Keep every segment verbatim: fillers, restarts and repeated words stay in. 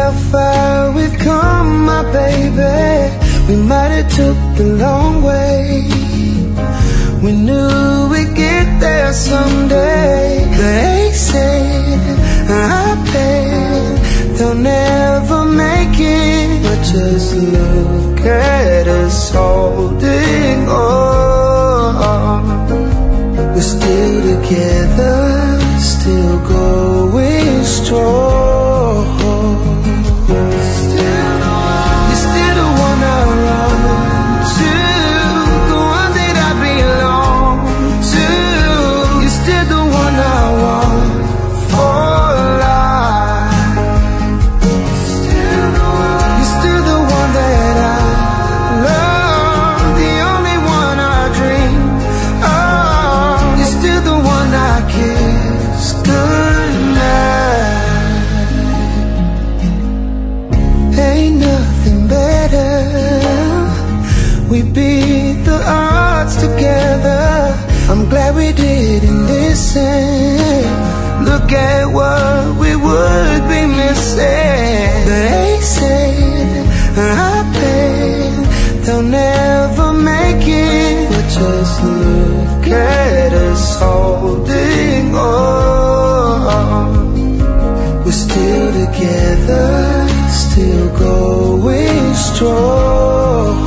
how far we've come, my baby. We might have took the long way. We knew we'd get there someday. They said, I bet they'll never make it. But just look at us holding on. We're still together, still going strong. We beat the odds together. I'm glad we didn't listen. Look at what we would be missing. They said, I bet they'll never make it. But just look at us holding on. We're still together, still going strong.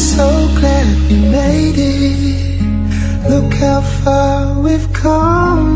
We made it. Look how far we've come.